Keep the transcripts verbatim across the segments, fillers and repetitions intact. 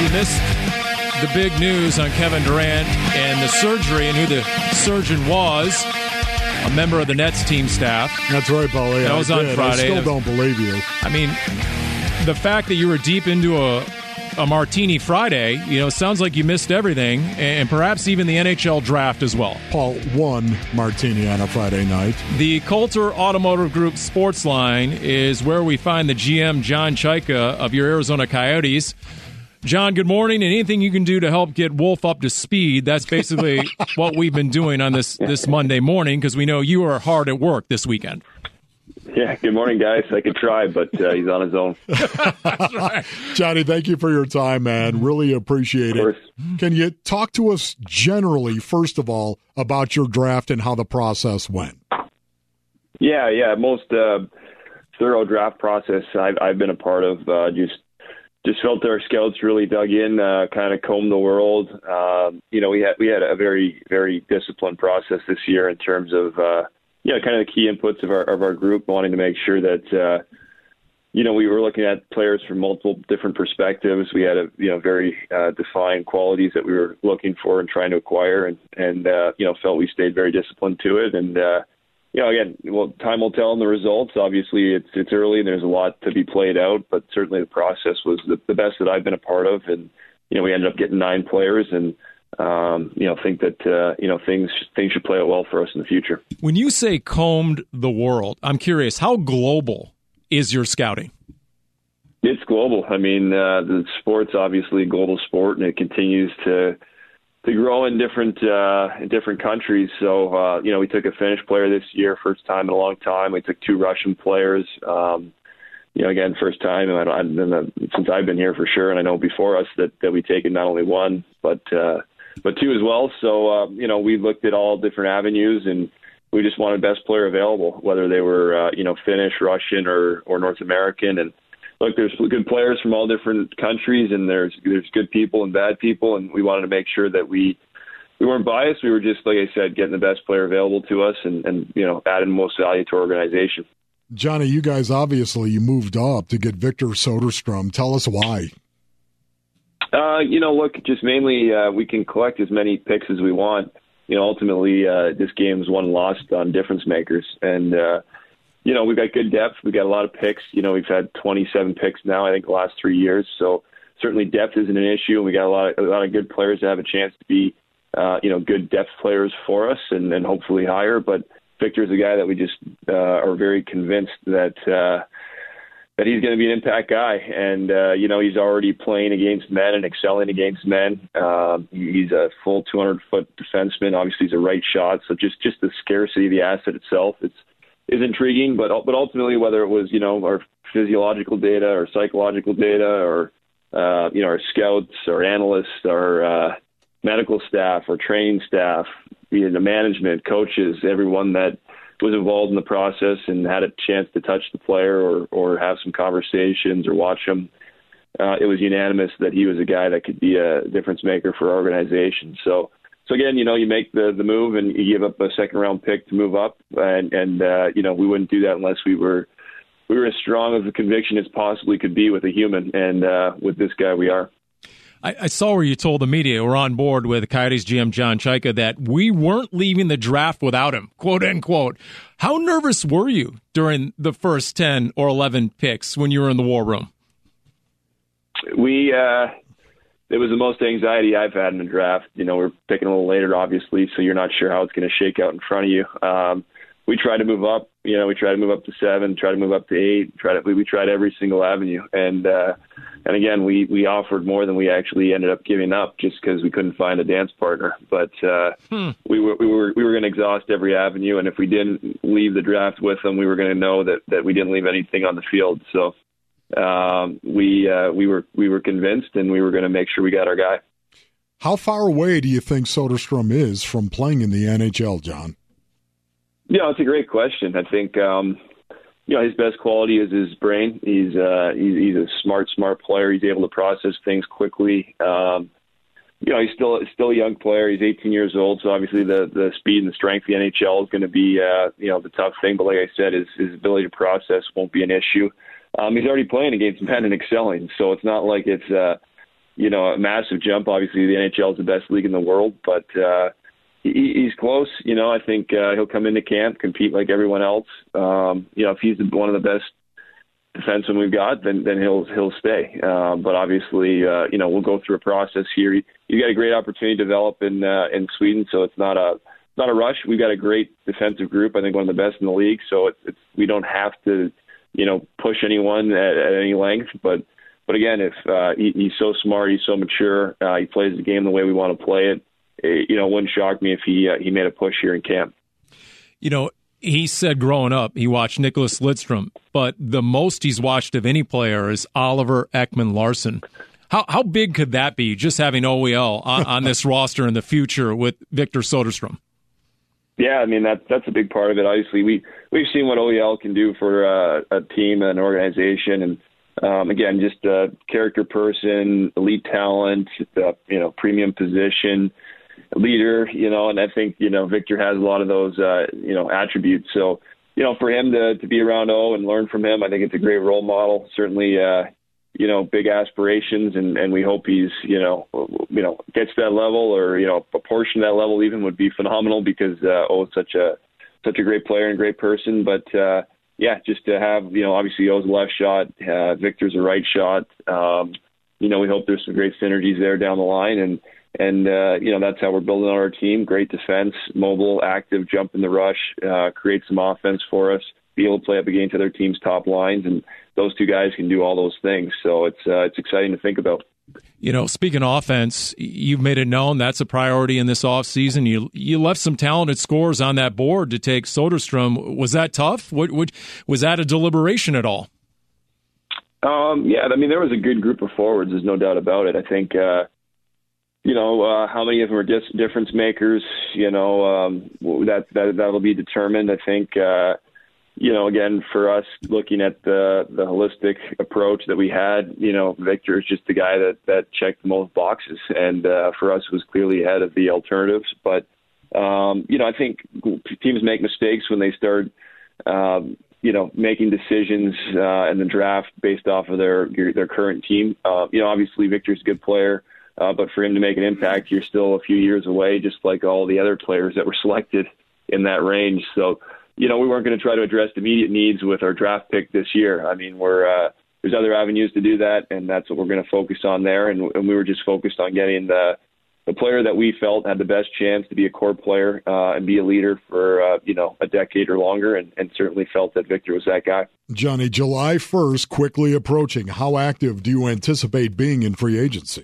missed the big news on Kevin Durant and the surgery and who the surgeon was, a member of the Nets team staff. That's right, Paulie. That was I on did. Friday. I still don't believe you. I mean, the fact that you were deep into a, a Martini Friday, you know, sounds like you missed everything, and perhaps even the N H L draft as well. Paul, one martini on a Friday night. The Coulter Automotive Group Sports Line is where we find the G M, John Chayka, of your Arizona Coyotes. John, good morning, and anything you can do to help get Wolf up to speed, that's basically what we've been doing on this, this Monday morning, because we know you are hard at work this weekend. Yeah, good morning, guys. I could try, but uh, he's on his own. That's right. Johnny, thank you for your time, man. Really appreciate it. Can you talk to us generally, first of all, about your draft and how the process went? Yeah, yeah. Most uh, thorough draft process I've, I've been a part of. Uh, just just felt our scouts really dug in, uh, kind of combed the world. Um, you know, we had we had a very very disciplined process this year in terms of uh, you know kind of the key inputs of our of our group, wanting to make sure that uh, you know we were looking at players from multiple different perspectives. We had a you know very uh, defined qualities that we were looking for and trying to acquire, and and uh, you know felt we stayed very disciplined to it. And uh, you know, again, well, time will tell in the results. Obviously, it's it's early and there's a lot to be played out, but certainly the process was the, the best that I've been a part of. And, you know, we ended up getting nine players and, um, you know, think that, uh, you know, things things should play out well for us in the future. When you say combed the world, I'm curious, how global is your scouting? It's global. I mean, uh, the sport's obviously a global sport, and it continues to to grow in different uh, in different countries. So, uh, you know, we took a Finnish player this year, first time in a long time. We took two Russian players. Um, you know, again, first time and I, and since I've been here for sure. And I know before us that, that we taken not only one, but uh, but two as well. So, uh, you know, we looked at all different avenues, and we just wanted best player available, whether they were, uh, you know, Finnish, Russian, or, or North American. And look, there's good players from all different countries, and there's there's good people and bad people, and we wanted to make sure that we we weren't biased. We were just, like I said, getting the best player available to us, and, and you know, adding most value to our organization. Johnny, you guys obviously you moved up to get Victor Soderstrom. Tell us why. Uh, you know, look, just mainly uh, we can collect as many picks as we want. You know, ultimately, uh, this game is won and lost on difference makers, and uh, you know, we've got good depth. We've got a lot of picks. You know, we've had twenty-seven picks now, I think, the last three years. So certainly depth isn't an issue. And we got a lot of, a lot of good players that have a chance to be, uh, you know, good depth players for us and, and hopefully higher. But Victor's a guy that we just uh, are very convinced that uh, that he's going to be an impact guy. And, uh, you know, he's already playing against men and excelling against men. Uh, he's a full two hundred foot defenseman. Obviously, he's a right shot. So just, just the scarcity of the asset itself, it's, is intriguing, but but ultimately, whether it was you know our physiological data or psychological data or uh, you know our scouts, our analysts, our uh, medical staff, our training staff, the management, coaches, everyone that was involved in the process and had a chance to touch the player or or have some conversations or watch him, uh, it was unanimous that he was a guy that could be a difference maker for our organization. So. So again, you know, you make the, the move and you give up a second round pick to move up, and and uh, you know we wouldn't do that unless we were we were as strong of a conviction as possibly could be with a human, and uh, with this guy we are. I, I saw where you told the media we're on board with Coyotes G M John Chayka that we weren't leaving the draft without him, quote unquote. How nervous were you during the first ten or eleven picks when you were in the war room? We. Uh, It was the most anxiety I've had in the draft. You know, we're picking a little later, obviously, so you're not sure how it's going to shake out in front of you. Um, we tried to move up. You know, we tried to move up to seven, try to move up to eight. Try to, we, we tried every single avenue, and uh, and again, we we offered more than we actually ended up giving up, just because we couldn't find a dance partner. But uh, hmm. we were we were we were going to exhaust every avenue, and if we didn't leave the draft with them, we were going to know that that we didn't leave anything on the field. So. Um, we uh, we were we were convinced, and we were going to make sure we got our guy. How far away do you think Soderstrom is from playing in the N H L, John? Yeah, it's a great question. I think um, you know his best quality is his brain. He's uh, he's, he's a smart, smart player. He's able to process things quickly. Um, you know, he's still still a young player. He's eighteen years old, so obviously the the speed and the strength of the N H L is going to be uh, you know the tough thing. But like I said, his his ability to process won't be an issue. Um, he's already playing against men and excelling, so it's not like it's uh, you know, a massive jump. Obviously, the N H L is the best league in the world, but uh, he, he's close. You know, I think uh, he'll come into camp, compete like everyone else. Um, you know, if he's one of the best defensemen we've got, then then he'll he'll stay. Uh, but obviously, uh, you know, we'll go through a process here. You got a great opportunity to develop in uh, in Sweden, so it's not a not a rush. We've got a great defensive group. I think one of the best in the league. So it's, it's we don't have to, you know, push anyone at, at any length. But but again, if uh, he, he's so smart, he's so mature, uh, he plays the game the way we want to play it. It you know, wouldn't shock me if he uh, he made a push here in camp. You know. He said growing up he watched Nicholas Lidstrom, but the most he's watched of any player is Oliver Ekman-Larsson. How how big could that be, just having O E L on, on this roster in the future with Victor Soderstrom? Yeah, I mean, that, that's a big part of it. Obviously, we, we've seen what O E L can do for uh, a team and an organization. And, um, again, just a character person, elite talent, uh, you know, premium position, leader, you know, and I think, you know, Victor has a lot of those, uh, you know, attributes. So, you know, for him to, to be around O and learn from him, I think it's a great role model. Certainly, uh, you know, big aspirations, and, and we hope he's, you know, you know, gets to that level, or, you know, a portion of that level even would be phenomenal, because uh, O is such a such a great player and great person. But, uh, yeah, just to have, you know, obviously O's a left shot, uh, Victor's a right shot. Um, you know, we hope there's some great synergies there down the line, and And, uh, you know, that's how we're building on our team. Great defense, mobile, active, jump in the rush, uh, create some offense for us, be able to play up against other teams' top lines. And those two guys can do all those things. So it's uh, it's exciting to think about. You know, speaking of offense, you've made it known that's a priority in this offseason. You you left some talented scorers on that board to take Soderstrom. Was that tough? What, what, was that a deliberation at all? Um, yeah, I mean, there was a good group of forwards. There's no doubt about it. I think, uh, you know, uh, how many of them are dis- difference makers, you know, um, that, that, that'll be determined. I think, uh, you know, again, for us, looking at the, the holistic approach that we had, you know, Victor is just the guy that, that checked the most boxes. And uh, for us, was clearly ahead of the alternatives. But, um, you know, I think teams make mistakes when they start, um, you know, making decisions uh, in the draft based off of their their current team. Uh, you know, obviously, Victor's a good player. Uh, but for him to make an impact, you're still a few years away, just like all the other players that were selected in that range. So, you know, we weren't going to try to address immediate needs with our draft pick this year. I mean, we're uh, there's other avenues to do that, and that's what we're going to focus on there. And, and we were just focused on getting the the player that we felt had the best chance to be a core player uh, and be a leader for, uh, you know, a decade or longer, and, and certainly felt that Victor was that guy. Johnny, July first quickly approaching. How active do you anticipate being in free agency?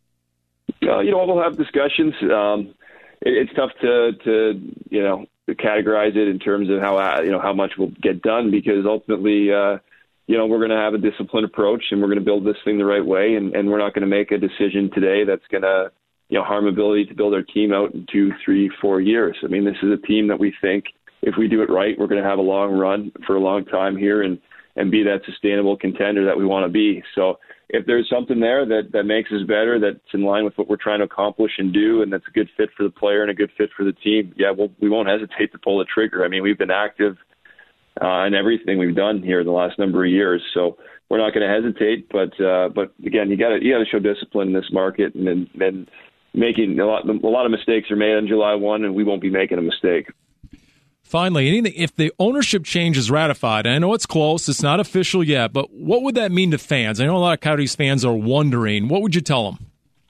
Uh, you know, we'll have discussions. Um, it, it's tough to, to, you know, to categorize it in terms of how, uh, you know, how much will get done, because ultimately, uh, you know, we're going to have a disciplined approach, and we're going to build this thing the right way. And, and we're not going to make a decision today that's going to, you know, harm ability to build our team out in two, three, four years. I mean, this is a team that we think if we do it right, we're going to have a long run for a long time here, and, and be that sustainable contender that we want to be. So, if there's something there that, that makes us better, that's in line with what we're trying to accomplish and do, and that's a good fit for the player and a good fit for the team, yeah, we'll, we won't hesitate to pull the trigger. I mean, we've been active uh, in everything we've done here the last number of years, so we're not going to hesitate. But uh, but again, you got to you got to show discipline in this market, and then and making a lot a lot of mistakes are made on July first, and we won't be making a mistake. Finally, anything, if the ownership change is ratified, and I know it's close, it's not official yet, but what would that mean to fans? I know a lot of Coyotes fans are wondering. What would you tell them?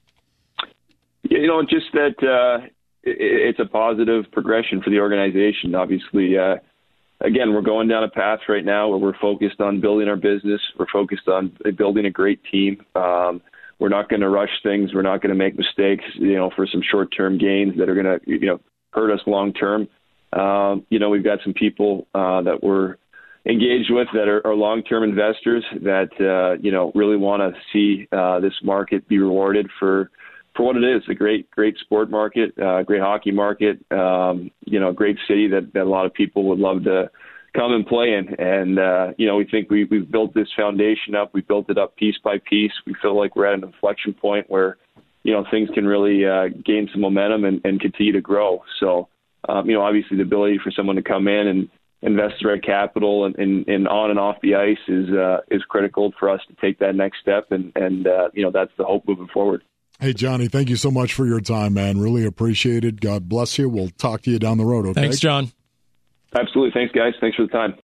You know, just that uh, it, it's a positive progression for the organization. Obviously, uh, again, we're going down a path right now where we're focused on building our business. We're focused on building a great team. Um, we're not going to rush things. We're not going to make mistakes, you know, for some short-term gains that are going to, you know, hurt us long-term. Um, you know, we've got some people uh, that we're engaged with that are, are long-term investors that, uh, you know, really want to see uh, this market be rewarded for, for what it is, a great, great sport market, uh, great hockey market, um, you know, a great city that, that a lot of people would love to come and play in. And, uh, you know, we think we, we've built this foundation up. We built it up piece by piece. We feel like we're at an inflection point where, you know, things can really uh, gain some momentum and, and continue to grow. So, Um, you know, obviously the ability for someone to come in and, invest the right capital and, and, and on and off the ice is uh, is critical for us to take that next step. And, and uh, you know, that's the hope moving forward. Hey, Johnny, thank you so much for your time, man. Really appreciate it. God bless you. We'll talk to you down the road, okay? Thanks, John. Absolutely. Thanks, guys. Thanks for the time.